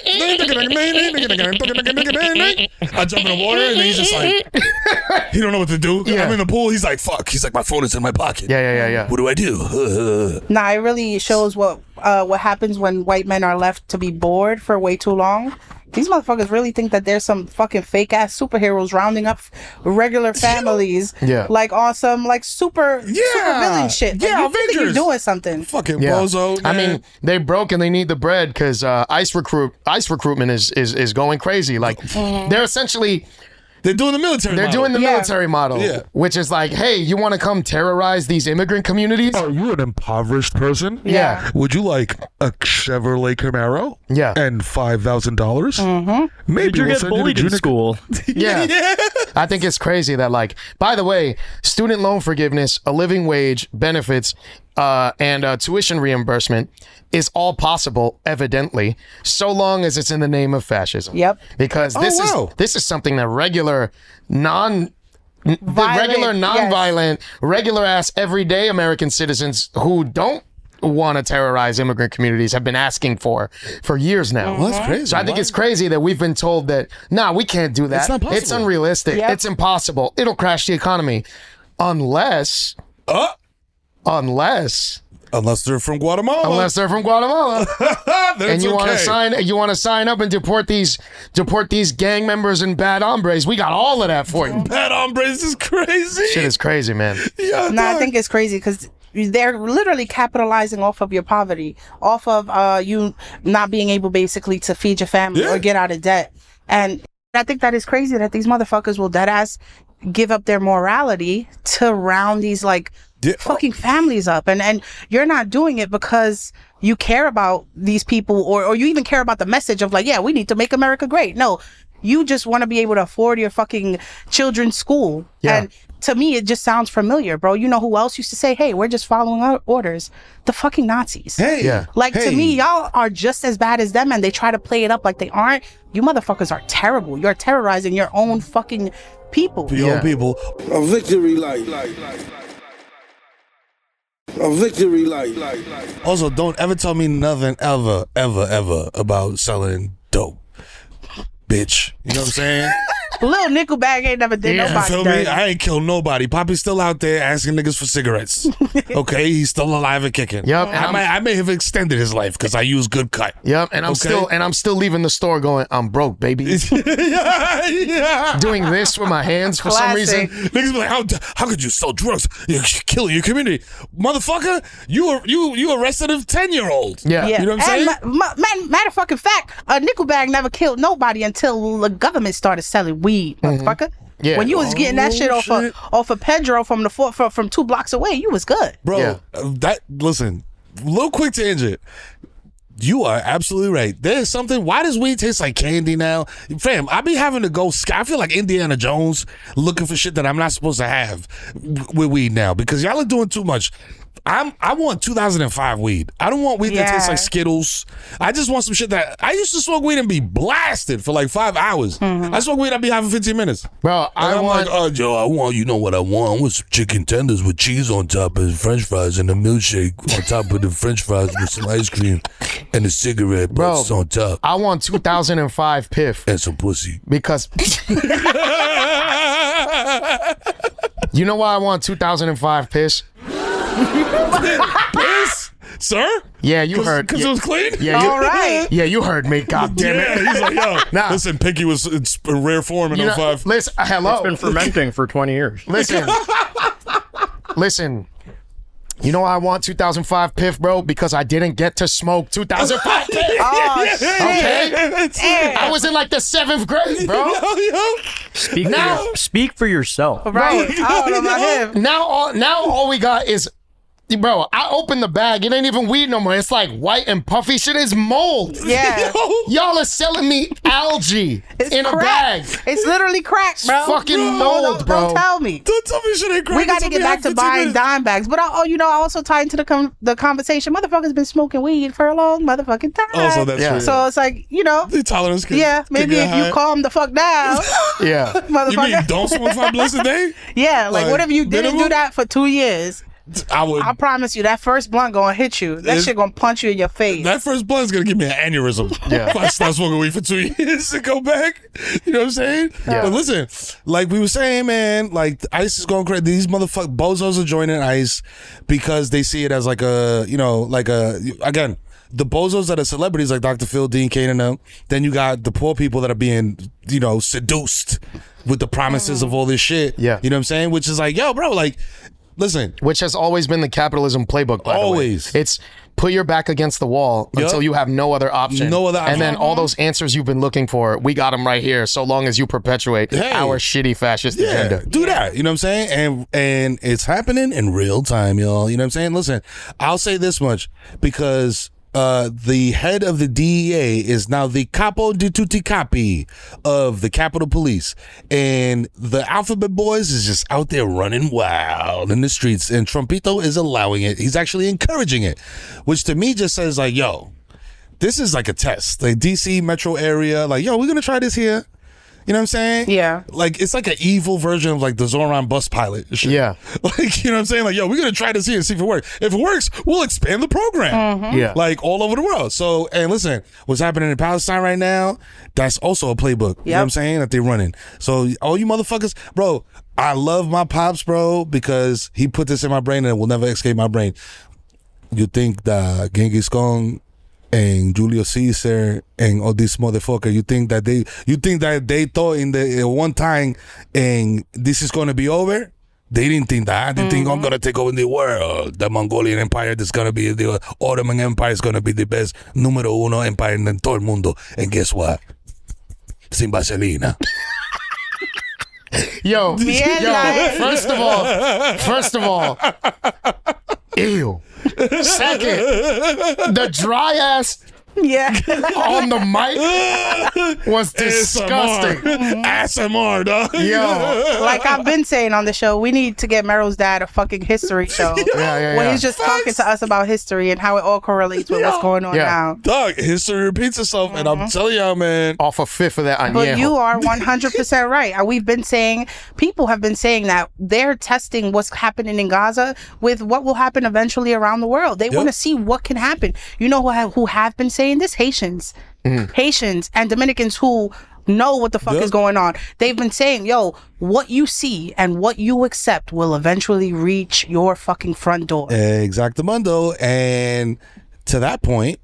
I jump in the water, and then he's just like, he don't know what to do. Yeah. I'm in the pool. He's like, fuck. He's like, my phone is in my pocket. Yeah. Yeah. Yeah. Yeah. What do I do? Nah, it really shows what uh, what happens when white men are left to be bored for way too long. These motherfuckers really think that there's some fucking fake ass superheroes rounding up regular families, Yeah. like on some like super Yeah. super villain shit. Like, Yeah, you think you're Avengers. doing something. Fucking Yeah. bozo. I man. mean, they broke and they need the bread because uh, ICE recruit ICE recruitment is is is going crazy. Like they're essentially they're doing the military. they're model. doing the Yeah. military model, Yeah. which is like, hey, you want to come terrorize these immigrant communities? Are you an impoverished person? Yeah. Would you like a Chevrolet Camaro? Yeah. And five thousand dollars? Mm-hmm. Maybe Did you we'll get send you to bullied in junior- school? Yeah. I think it's crazy that, like, by the way, student loan forgiveness, a living wage, benefits, uh, and uh, tuition reimbursement is all possible, evidently, so long as it's in the name of fascism. Yep. Because this wow. is this is something that regular non the Violent, regular yes. non-violent, regular ass everyday American citizens who don't want to terrorize immigrant communities have been asking for for years now. Well, that's crazy. So I think Why? it's crazy that we've been told that, nah, we can't do that. It's not possible. It's unrealistic. Yep. It's impossible. It'll crash the economy. Unless, Uh, Unless, Unless they're from Guatemala. unless they're from Guatemala, Then and it's you want to okay. sign, you want to sign up and deport these, deport these gang members and bad hombres. We got all of that for you. Bad hombres is crazy. Shit is crazy, man. Yeah, No, I dog. think it's crazy because they're literally capitalizing off of your poverty, off of uh, you not being able basically to feed your family Yeah. or get out of debt. And I think that is crazy that these motherfuckers will dead ass give up their morality to round these like Yeah. fucking families up. And and you're not doing it because you care about these people or, or you even care about the message of like, yeah, we need to make America great. No, you just want to be able to afford your fucking children's school. Yeah. And to me, it just sounds familiar, bro. You know who else used to say, hey, we're just following our orders? The fucking Nazis. Hey. Yeah. Like, hey. to me, y'all are just as bad as them, and they try to play it up like they aren't. You motherfuckers are terrible. You're terrorizing your own fucking people. Your Yeah. own people. A victory light. A victory light. Also, don't ever tell me nothing ever, ever, ever about selling dope. Bitch. You know what I'm saying? Little Nickelback ain't never did Yeah. You nobody feel me? dirty. I ain't killed nobody. Poppy's still out there asking niggas for cigarettes. Okay? He's still alive and kicking. Yup, and I I'm- may, I may have extended his life because I use good cut. Yep, and I'm Okay. still, and I'm still leaving the store going, I'm broke, baby. yeah, yeah. Doing this with my hands for some Classic. reason. Niggas be like, how, how could you sell drugs? You're killing your community. Motherfucker, you were, you you arrested a ten-year-old. Yeah. Yeah. You know what I'm and saying? ma- ma- man, matter of fucking fact, a Nickelback never killed nobody until the government started selling weed, motherfucker. Yeah. When you was getting that Oh, shit off shit. of off of Pedro from the four, from, from two blocks away, you was good. Bro, Yeah. uh, that, listen, little quick tangent. You are absolutely right. There's something. Why does weed taste like candy now? Fam, I be having to go. sc- I feel like Indiana Jones looking for shit that I'm not supposed to have w- with weed now because y'all are doing too much. I'm. I want two thousand five weed. I don't want weed that tastes Yeah. like Skittles. I just want some shit that I used to smoke weed and be blasted for like five hours. I smoke weed, I'd be having fifteen minutes. Bro, I And I'm want, like, oh, Joe, I want, you know what I want? I want some chicken tenders with cheese on top and French fries and a milkshake on top of the French fries with some ice cream and a cigarette Bro. butts on top I want two thousand five Piff and some pussy. because you know why I want two thousand five Piss? Piss? Sir? Yeah, you heard. Because yeah, it was clean? yeah, you, All right. yeah, you heard me. God damn it. Yeah, he's like, yo, Nah. listen, Pinky was in sp- in rare form in You know, oh five. listen, uh, hello. It's been fermenting for twenty years. Listen, listen. You know why I want two thousand five Piff, bro? Because I didn't get to smoke two thousand five Piff. Oh, shit. Okay? I was in like the seventh grade, bro. Yo, yo. Speak, Now- for, your- speak for yourself. Right. I don't know about him. Now all now all we got is, bro, I opened the bag. It ain't even weed no more. It's like white and puffy shit. It's mold. Yeah. Y'all are selling me algae It's in a crack. bag. It's literally crack, bro. fucking Don't- mold, don't, bro. Don't tell me. Don't tell me shit ain't crack. We got to Tell get me back I to have buying fifteen minutes. dime bags. But, I, oh, you know, I also tie into the com- the conversation. Motherfuckers been smoking weed for a long motherfucking time. Also, that's Yeah. true. So it's like, you know, the tolerance can, yeah, can maybe get if you high. calm the fuck down, Yeah. You mean motherfucker. don't smoke five blunts a day? Yeah, like, Like, what if you didn't minimum? do that for two years? I would. I promise you, that first blunt gonna hit you. That It- shit gonna punch you in your face. That first blunt's gonna give me an aneurysm. Yeah. If I stop smoking weed for two years and go back. You know what I'm saying? Yeah. But listen, like we were saying, man, like ICE is going crazy. These motherfuckers, bozos are joining ICE because they see it as like a, you know, like a, again, the bozos that are celebrities like Doctor Phil, Dean Cain, and them. Then you got the poor people that are being, you know, seduced with the promises of all this shit. Yeah. You know what I'm saying? Which is like, yo, bro, like, listen, Which has always been the capitalism playbook, by Always. the way. It's put your back against the wall Yup. until you have no other option. No other And then option. all those answers you've been looking for, we got them right here, so long as you perpetuate Hey. our shitty fascist yeah, agenda. do that. You know what I'm saying? And and it's happening in real time, y'all. You know what I'm saying? Listen, I'll say this much because uh, the head of the D E A is now the capo di tutti capi of the Capitol Police, and the Alphabet Boys is just out there running wild in the streets, and Trumpito is allowing it. He's actually encouraging it, which to me just says like, yo, this is like a test. Like D C metro area, like, yo, we're gonna try this here. You know what I'm saying? Yeah. Like, it's like an evil version of like the Zoran bus pilot. Shit. Yeah. Like, you know what I'm saying? Like, yo, we're going to try to see and see if it works. If it works, we'll expand the program. Mm-hmm. Yeah. Like, all over the world. So, and listen, what's happening in Palestine right now, that's also a playbook. You know what I'm saying? That they're running. So, all you motherfuckers, bro, I love my pops, bro, because he put this in my brain and it will never escape my brain. You think that Genghis Khan and Julius Caesar and all these motherfuckers, you think that they you think that they thought in the uh, one time and this is gonna be over? They didn't think that. They mm-hmm. think I'm gonna take over the world. The Mongolian Empire is gonna be the Ottoman Empire is gonna be the best numero uno empire in todo el mundo. And guess what? Sin Vaselina. Yo, Bien, yo, like- first of all, first of all, ew. Second, the dry ass Yeah. on the mic was disgusting. S M R, dog. Yo. Like I've been saying on the show, we need to get Meryl's dad a fucking history show. Yeah, yeah, Where yeah. he's just talking to us about history and how it all correlates with what's going on Yeah. now. Dog, history repeats itself, and I'm telling y'all, man. Off a fifth of that añejo. But you are one hundred percent right. Uh, We've been saying, people have been saying that they're testing what's happening in Gaza with what will happen eventually around the world. They want to see what can happen. You know who have, who have been saying this? Haitians. Mm-hmm. Haitians and Dominicans who know what the fuck Yep. is going on. They've been saying, yo, what you see and what you accept will eventually reach your fucking front door. Exactamundo. And to that point,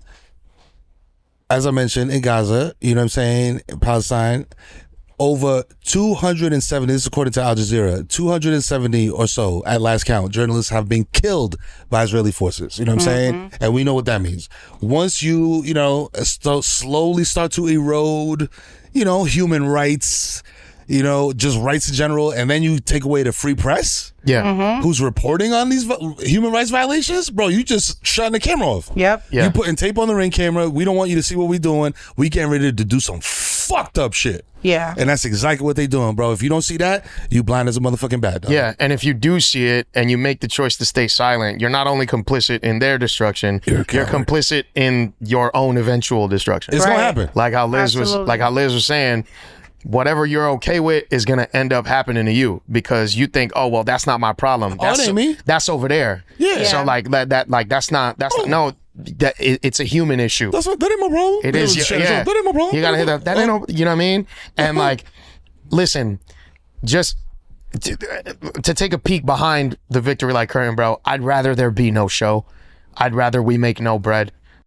as I mentioned, in Gaza, you know what I'm saying, in Palestine, over two hundred seventy, this is according to Al Jazeera, two hundred seventy or so, at last count, journalists have been killed by Israeli forces. You know what I'm saying? And we know what that means. Once you, you know, st- slowly start to erode, you know, human rights, you know, just rights in general, and then you take away the free press, Yeah. who's reporting on these vi- human rights violations, bro, you just shutting the camera off. Yep. Yeah. You putting tape on the ring camera. We don't want you to see what we doing. We getting ready to do some fucked up shit. Yeah. And that's exactly what they doing, bro. If you don't see that, you blind as a motherfucking bat, dog. Yeah, and if you do see it and you make the choice to stay silent, you're not only complicit in their destruction, You're a you're, coward. complicit in your own eventual destruction. It's Right. gonna happen. Like how Liz was Absolutely. like how Liz was saying, whatever you're okay with is gonna end up happening to you because you think, oh well, that's not my problem. Oh, That's that ain't me. That's over there. Yeah. So Yeah. like that that like that's not that's not, no that it, it's a human issue. That's what, that ain't my problem. It is, Yeah, yeah. That ain't my problem. You gotta hit that. That ain't no, you know what I mean? And like, listen, just to, to take a peek behind the victory light curtain, bro. I'd rather there be no show. I'd rather we make no bread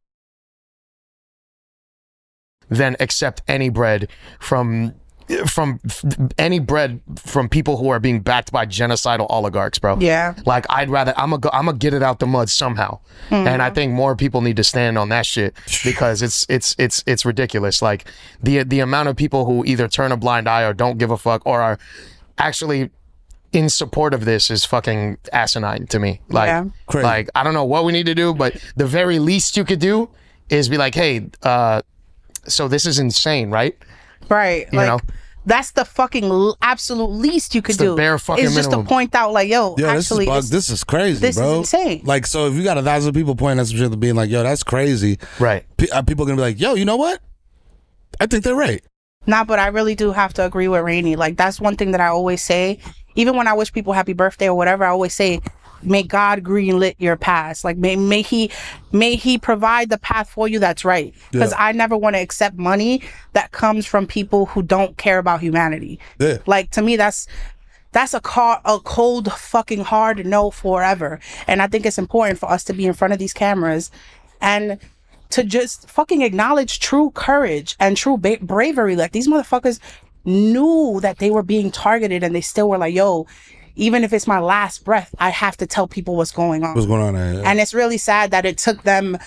than accept any bread from from any bread from people who are being backed by genocidal oligarchs, bro. Yeah. Like I'd rather I'm gonna I'm gonna get it out the mud somehow, and I think more people need to stand on that shit because it's it's it's it's ridiculous. Like the the amount of people who either turn a blind eye or don't give a fuck or are actually in support of this is fucking asinine to me. Like Yeah. Crazy. like I don't know what we need to do, but the very least you could do is be like, hey, uh, so this is insane, right? Right. You like, know? that's the fucking l- absolute least you could It's the do. bare fucking It's just minimum. to point out, like, yo, Yo, this is actually, bug. it's- This is crazy, this is bro. insane. Like, so if you got a thousand people pointing at some shit, being like, "Yo, that's crazy," Right. Pe- uh, people are gonna be like, "Yo, you know what? I think they're right." Nah, but I really do have to agree with Rainey. Like, that's one thing that I always say. Even when I wish people happy birthday or whatever, I always say, may God greenlit your past. Like, may may he may he provide the path for you that's right. Because Yeah. I never want to accept money that comes from people who don't care about humanity. Yeah. Like, to me, that's that's a car a cold fucking hard no forever. And I think it's important for us to be in front of these cameras and to just fucking acknowledge true courage and true ba- bravery. Like, these motherfuckers knew that they were being targeted and they still were like, yo, even if it's my last breath, I have to tell people what's going on. What's going on there? And it's really sad that it took them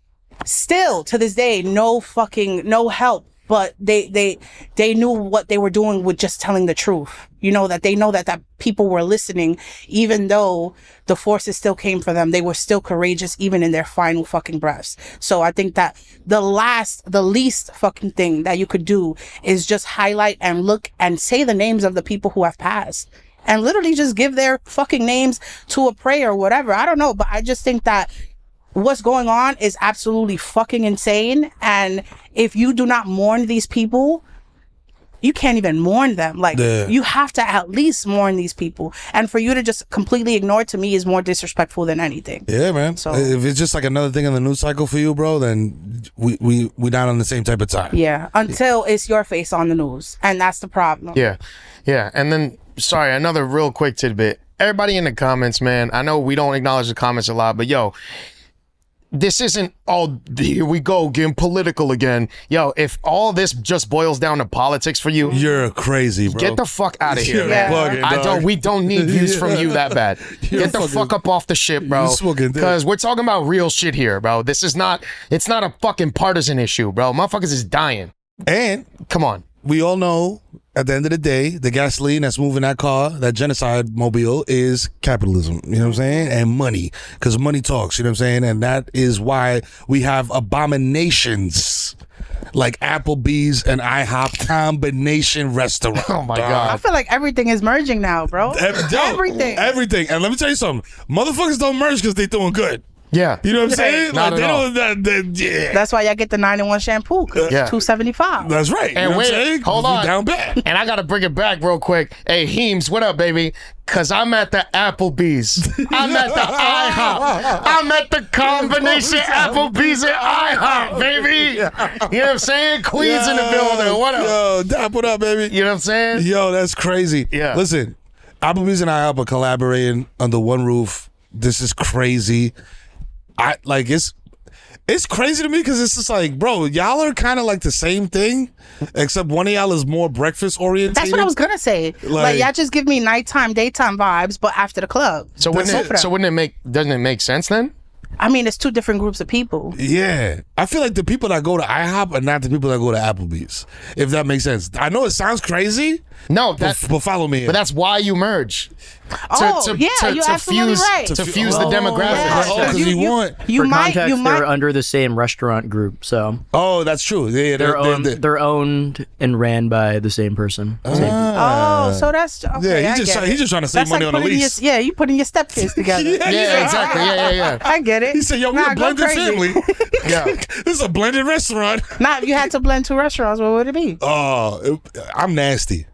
still to this day, no fucking, no help. But they, they, they knew what they were doing with just telling the truth. You know, that they know that, that people were listening, even though the forces still came for them. They were still courageous, even in their final fucking breaths. So I think that the last, the least fucking thing that you could do is just highlight and look and say the names of the people who have passed. And literally just give their fucking names to a prayer or whatever. I don't know, but I just think that what's going on is absolutely fucking insane. And if you do not mourn these people, you can't even mourn them. Like Yeah. you have to at least mourn these people. And for you to just completely ignore it, to me is more disrespectful than anything. Yeah, man. So- if it's just like another thing in the news cycle for you, bro, then we we we not on the same type of time. Yeah, until it's your face on the news, and that's the problem. Yeah. Yeah. And then, sorry, another real quick tidbit. Everybody in the comments, man, I know we don't acknowledge the comments a lot, but yo, this isn't all, here we go, getting political again. Yo, if all this just boils down to politics for you, You're crazy, bro. get the fuck out of here, You're man. bugging, I dog. don't. We don't need views from you that bad. You're Get the fucking- fuck up off the shit, bro. You're smoking dick. Because we're talking about real shit here, bro. This is not. It's not a fucking partisan issue, bro. Motherfuckers is dying. And Come on. we all know at the end of the day, the gasoline that's moving that car, that genocide mobile, is capitalism. You know what I'm saying? And money. Because money talks, you know what I'm saying? And that is why we have abominations like Applebee's and IHOP combination restaurant. Oh my dog. I god. feel like everything is merging now, bro. Ev- yo, everything. Everything. And let me tell you something. Motherfuckers don't merge because they doing good. Yeah. You know what I'm saying? Not like, at they all. don't, that, that, yeah. That's why y'all get the nine in one shampoo. Cause Yeah. it's two seventy-five. That's right. You And know what wait, I'm saying? hold We on. down bad. And I gotta bring it back real quick. Hey, Heems, what up, baby? Cause I'm at the Applebee's. I'm at the IHOP. I'm at the combination Applebee's and IHOP, baby. You know what I'm saying? Queens in the building. What up? Yo, Dap, what up, baby? You know what I'm saying? Yo, that's crazy. Yeah. Listen, Applebee's and IHOP are collaborating under one roof. This is crazy. I like it's it's crazy to me because it's just like, bro, y'all are kind of like the same thing, except one of y'all is more breakfast oriented. That's what I was gonna say. Like, Like- y'all just give me nighttime, daytime vibes, but after the club. So wouldn't That's it, so wouldn't it make doesn't it make sense then? I mean, it's two different groups of people. Yeah, I feel like the people that go to IHOP are not the people that go to Applebee's. If that makes sense. I know it sounds crazy, No, but, that's but follow me. but that's why you merge. Oh, yeah, you're absolutely fuse, right. To To fuse fu- the oh, demographic. yeah. Oh, 'cause you want- you For might, context, you they're might. under the same restaurant group, so oh, that's true. Yeah, yeah, they're, they're, owned, they're, they're owned and ran by the same person. Same Oh, so that's okay, yeah, I he's just get try- it. he's just trying to save That's money like on the putting lease. Your, yeah, you putting your stepkids together. Yeah, Yeah, exactly. Yeah, yeah, yeah. I get it. He said, "Yo, we Nah, a go blended crazy. family. Yeah. This is a blended restaurant." Now, if you had to blend two restaurants, what would it be? Oh, it- I'm nasty.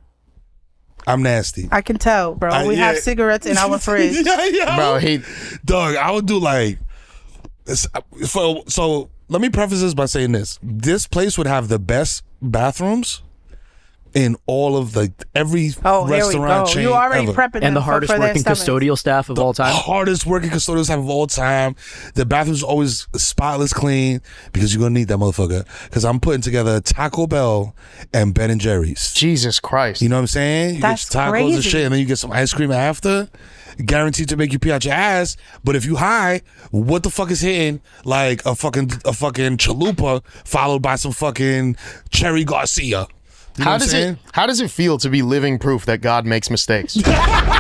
I'm nasty. I can tell, bro. Uh, we yeah. have cigarettes in our fridge. yeah, yeah. Bro, he Dog, I would do like. it's- So, so let me preface this by saying this: this place would have the best bathrooms in all of the every Oh, here we restaurant go. chain You already ever. prepping them And the for- hardest for their working stomachs. custodial staff of all time. Hardest working custodians have of all time. The bathrooms always spotless clean because you're gonna need that motherfucker. Because I'm putting together Taco Bell and Ben and Jerry's. Jesus Christ. You know what I'm saying? You That's get your tacos crazy. and shit, and then you get some ice cream after. Guaranteed to make you pee out your ass. But if you high, what the fuck is hitting like a fucking a fucking chalupa followed by some fucking Cherry Garcia? You know How what I'm does saying? it how does it feel to be living proof that God makes mistakes? Damn.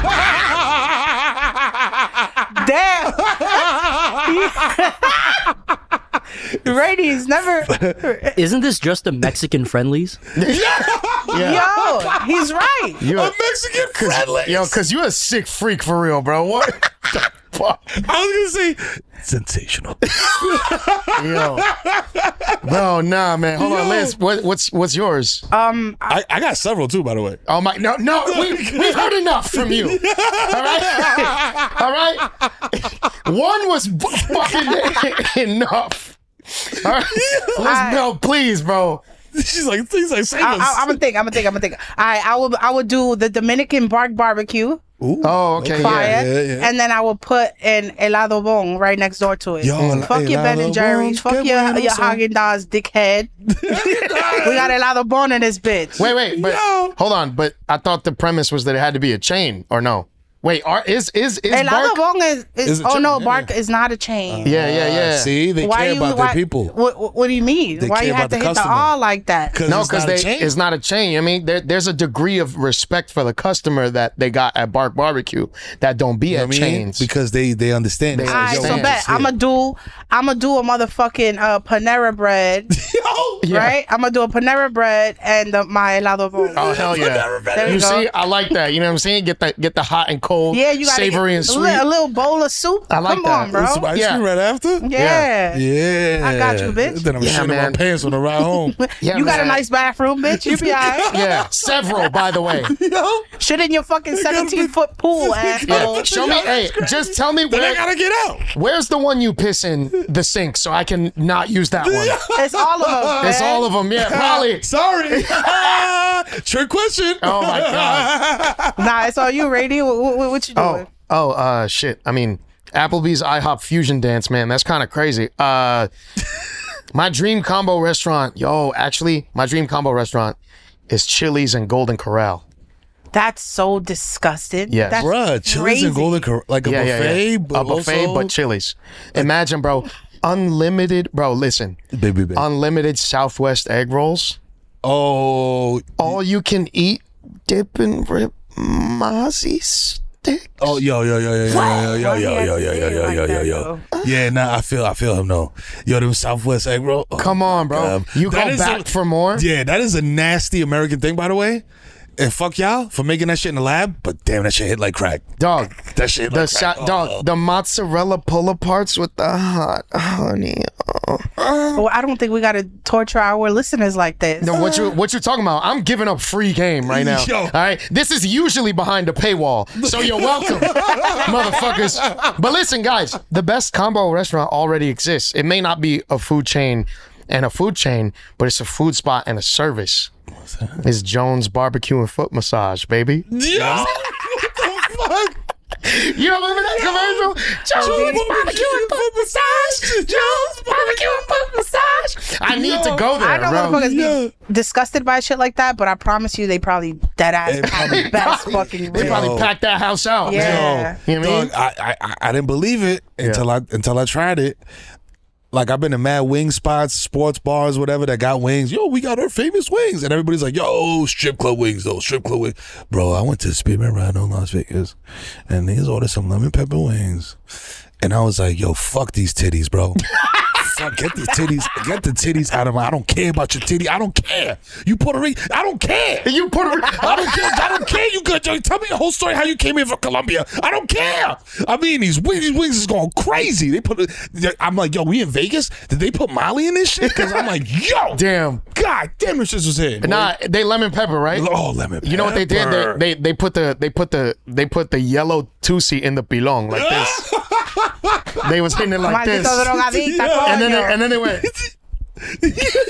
Ratings never. Isn't this just the Mexican friendlies? Yo, he's right. You A a, Mexican friendly. yo, cause you a sick freak for real, bro. What the fuck? I was gonna say sensational. Yo. Bro, nah, man. Hold on, Yo. Liz. What, what's what's yours? Um, I, I got several too, by the way. Oh my, no, no, we, we've heard enough from you. All right? All right? One was b- fucking enough. All right? Let's, no, please, bro. She's like, things like save I, us. I, I'm gonna think. I'm gonna think. I'm gonna think. I, I would. I would do the Dominican bark barbecue, Ooh. Oh, okay, fire, yeah. yeah, yeah. and then I will put an helado bon right next door to it. Yo, Fuck your Ben and helado Jerry's. bon, Fuck qué your bueno your son. Haagen Dazs, dickhead. We got helado bon in this bitch. Wait, wait, but Yo. hold on. But I thought the premise was that it had to be a chain, or no? Wait, are, is is is Helado Bark? bon is, is, Is it oh chain? no, Yeah. bark is not a chain. Yeah, yeah, yeah. See, they care about why, their people. What, what, what do you mean? They why care you have about to the hit the customer. all like that? No, it's because not a they chain. it's not a chain. I mean, there, there's a degree of respect for the customer that they got at Bark Barbecue that don't be You know at what I mean? chains. Because they they understand. They It's All like, right, yo, so understand. bet I'm gonna do I'm gonna do a motherfucking uh, Panera bread Yo, Yeah. right? I'm gonna do a Panera bread and the, my helado bowl. Oh hell yeah! There You you go. see, I like that. You know what I'm saying? Get the get the hot and cold, Yeah, you got savory and a, sweet. li- a little bowl of soup. I like Come that. on, bro. Some ice Yeah. cream right after? Yeah. Yeah. I got you, bitch. Then I'm Yeah, shitting man. my pants on the ride home. Yeah, you got a man. nice bathroom, bitch. You be alright. Yeah, several, by the way. Yo, Shit in your fucking seventeen foot pool, asshole. Yeah. Show me. Hey, just tell me then I where, gotta get out. where's the one you piss in the sink so I can not use that one. It's all of them. It's all of them. Yeah, probably. Sorry. Trick question. Oh my god. Nah, it's all you, Rady. What, what, what you doing? Oh, oh, uh, shit. I mean, Applebee's IHOP fusion dance, man. That's kind of crazy. Uh, my dream combo restaurant, yo, actually, my dream combo restaurant is Chili's and Golden Corral. That's so disgusting. Yes. That's Bruh, Chili's crazy. and Golden Cor- like a Yeah, yeah, buffet, yeah. but A buffet, also- but Chili's. Imagine, bro, unlimited, bro. Listen, Baby, baby. unlimited Southwest egg rolls. Oh, All you can eat, dip and rip mozzie stick. oh, yo, yo, yo, yo, yo, yo, yo, yo, yo, yo, yo, yo, yo, yo, yo. Yeah, nah, I feel, I feel him. No, yo, them Southwest egg roll. Oh, Come on, bro. God. You That go is back a- for more? Yeah, that is a nasty American thing, by the way. And fuck y'all for making that shit in the lab, but damn, that shit hit like crack. Dog. That shit hit The like sa- crack. dog, Oh. the mozzarella pull parts with the hot honey. Oh. Well, I don't think we got to torture our listeners like this. No, what you what you talking about? I'm giving up free game right now. Yo. All right, this is usually behind a paywall, so you're welcome, motherfuckers. But listen, guys, the best combo restaurant already exists. It may not be a food chain and a food chain, but it's a food spot and a service. It's Jones Barbecue and Foot Massage, baby. Yo, what the fuck? You remember that commercial? Jones Barbecue and Foot Massage. Jones Barbecue and Foot Massage. I need to go there, I know bro. motherfuckers Yeah. be disgusted by shit like that, but I promise you, they probably dead ass They have the best fucking They ribs. probably Yo. packed that house out. Yeah. man. You know what I mean? Dog, I, I, I didn't believe it until I until I tried it. Like I've been to mad wing spots, sports bars, whatever that got wings. Yo, we got our famous wings, and everybody's like, "Yo, strip club wings, though, strip club wings." Bro, I went to Spearmint Rhino, Las Vegas, and they ordered some lemon pepper wings, and I was like, "Yo, fuck these titties, bro." Fuck, get the titties, get the titties out of my. I don't care about your titty. I don't care. You Puerto Rican. I don't care. You Puerto Rican. I don't care. I don't care. You good? Tell me the whole story. How you came here from Colombia? I don't care. I mean, these wings, these wings is going crazy. They put. I'm like, yo, we in Vegas? Did they put Molly in this shit? Because I'm like, yo, Damn. God damn, this shit was here. boy. Nah, they lemon pepper, right? Oh, lemon. You know what they did? pepper. They, they they put the they put the they put the yellow tusi in the pilon like this. They was hitting it like this. Maldito drogadicta, And then they, coño. and then they went With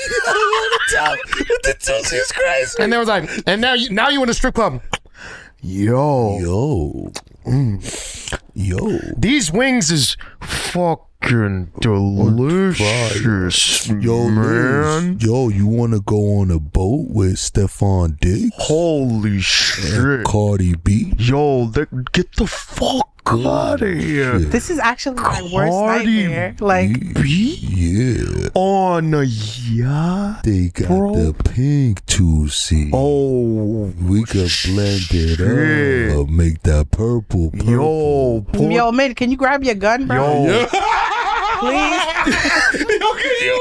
the Tootsie is crazy. and they was like, and now you now you in the strip club. Yo, Yo, yo, these wings is fucking delicious, yo, man. Liz, yo, you want to go on a boat with Stefan Diggs, Holy shit. Cardi B? Yo, they, get the fuck out of here. This is actually my worst Cardi nightmare. Like, Yeah, On a yacht? they got Bro. the pink Tootsie. Oh, We could blend it shit. up, make that purple purple. yo, poor- yo, man, can you grab your gun, bro? yo. Please. Yo, can you?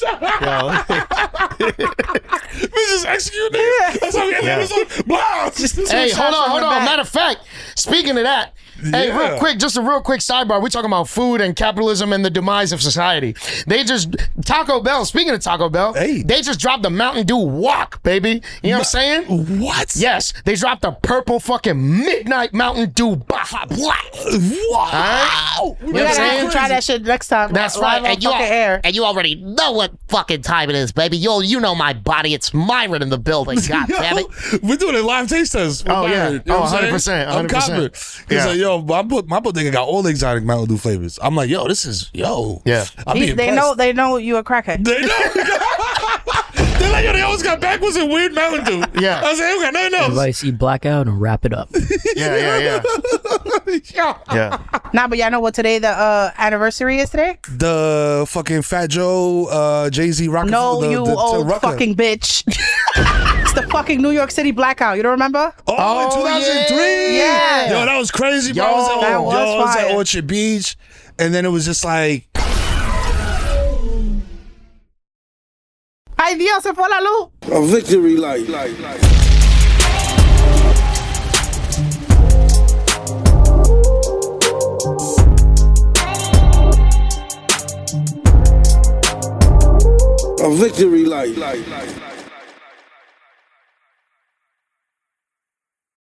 Bitches execute niggas. That's how we get this on. Blah. Hey, hold on, hold on. back. Matter of fact, speaking of that, hey, Yeah. real quick, just a real quick sidebar. We're talking about food and capitalism and the demise of society. They just, Taco Bell, speaking of Taco Bell, Hey. they just dropped the Mountain Dew Walk, baby. You know what I'm saying? What? Yes, they dropped the purple fucking midnight Mountain Dew Baja Black. Wow. Alright? We You know what I'm gotta have saying? to try that shit next time. That's live right, on and you fucking all- air. And you already know what fucking time it is, baby. You you know my body. It's Myron in the building. God damn it. Yo, we're doing a live taste test. with Oh, yeah. Myron, you know Oh, what I'm saying? one hundred percent, I'm one hundred percent. confident. He's Yeah. like, yo, my bo- my bodega got all the exotic Mountain Dew flavors. I'm like, yo, this is, yo. Yeah. I'm He- being they know they know you a crackhead. They know. They're like, yo, they always got backwards and weird Mountain Dew. Yeah. I was like, we got nothing else. Advice: eat blackout and wrap it up. Yeah, yeah, yeah. Yeah. Yeah. Nah, but y'all know what today the uh, anniversary is today? The fucking Fat Joe, uh, Jay-Z rocket. No, the, you the, the old rocket. fucking bitch. It's the fucking New York City blackout. You don't remember? Oh, Oh, in two thousand three. yeah. Yo, that was crazy, bro. Yo, I was at, that yo, was I was at fire. Orchard Beach, and then it was just like, I Ay Dios, se fue la luz. A victory light. A victory light.